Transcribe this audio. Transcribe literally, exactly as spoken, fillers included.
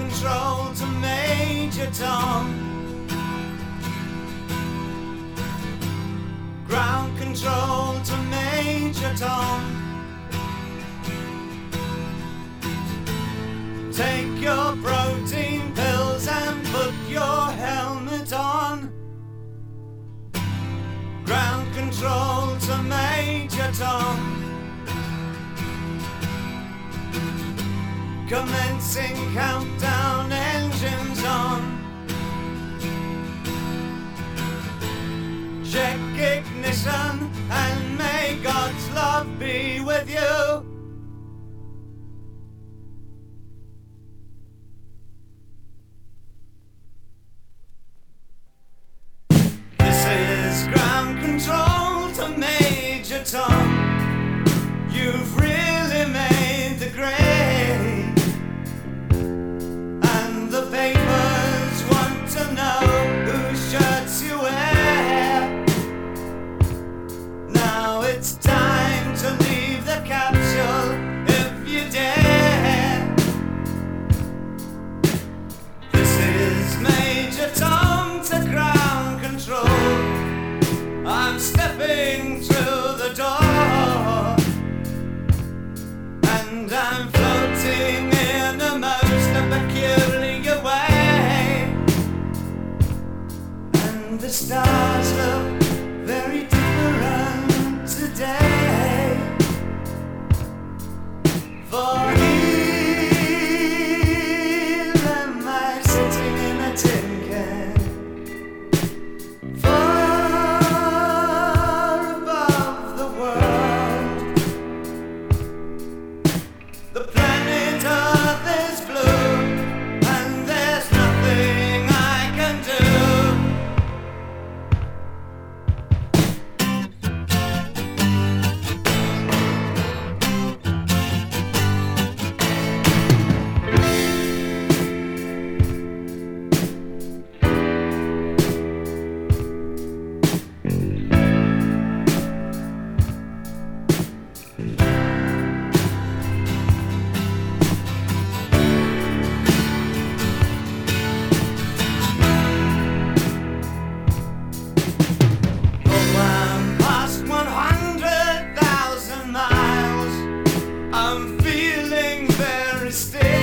control to Major Tom. Ground control to Major Tom. Take your protein pills and put your helmet on. Ground control to Major Tom. Commencing countdown, engines on. Check ignition and may God's love be with you. This is ground control to Major Tom. You've really made the grade. The papers want to know whose shirts you wear. Now it's time to leave the capsule if you dare. This is Major Tom to ground control. I'm stepping through the door, and I'm floating in a most peculiar way, and the stars look very different today. For here am I sitting in a tin can, far above the world. The planet Earth is blue, and there's nothing I can do. I'm feeling very still.